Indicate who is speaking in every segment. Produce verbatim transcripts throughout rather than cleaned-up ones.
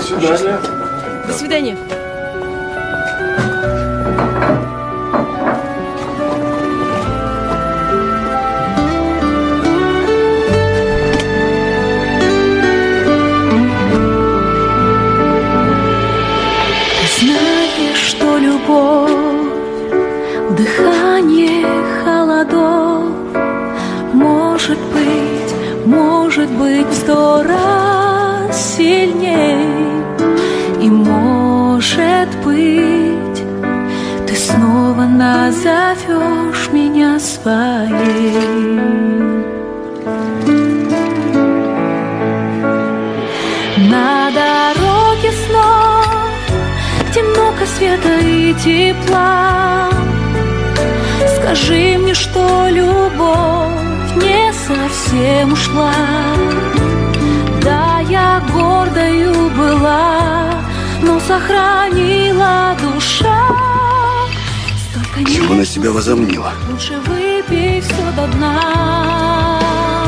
Speaker 1: свидания.
Speaker 2: До свидания.
Speaker 3: Знаешь, что любовь в дыхании холодов может быть, может быть в сто раз сильней. И может быть, ты снова назовешь меня своей. На дороге снов где много света и тепла. Скажи мне, что любовь не совсем ушла. Да, я гордою была, но сохранила душа. Столько
Speaker 4: чего на себя возомнила?
Speaker 3: Лучше выпей все до дна.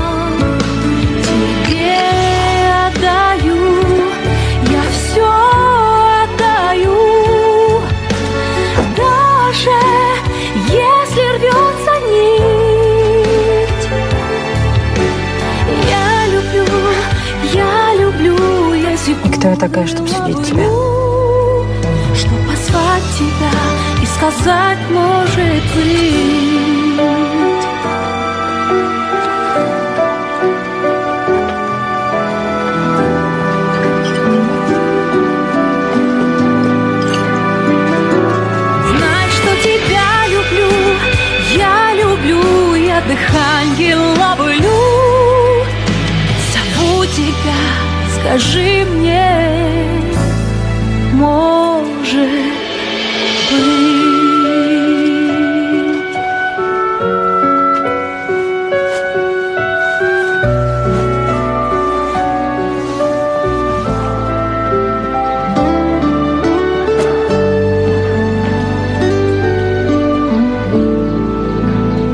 Speaker 3: Тебе отдаю, я все отдаю. Даже если рвется нить, я люблю, я люблю, я секунду.
Speaker 2: И кто я такая, чтобы судить тебя?
Speaker 3: Что позвать тебя и сказать, может быть. Знай, что тебя люблю, я люблю, я дыханье ловлю. Зову тебя, скажи мне, мой.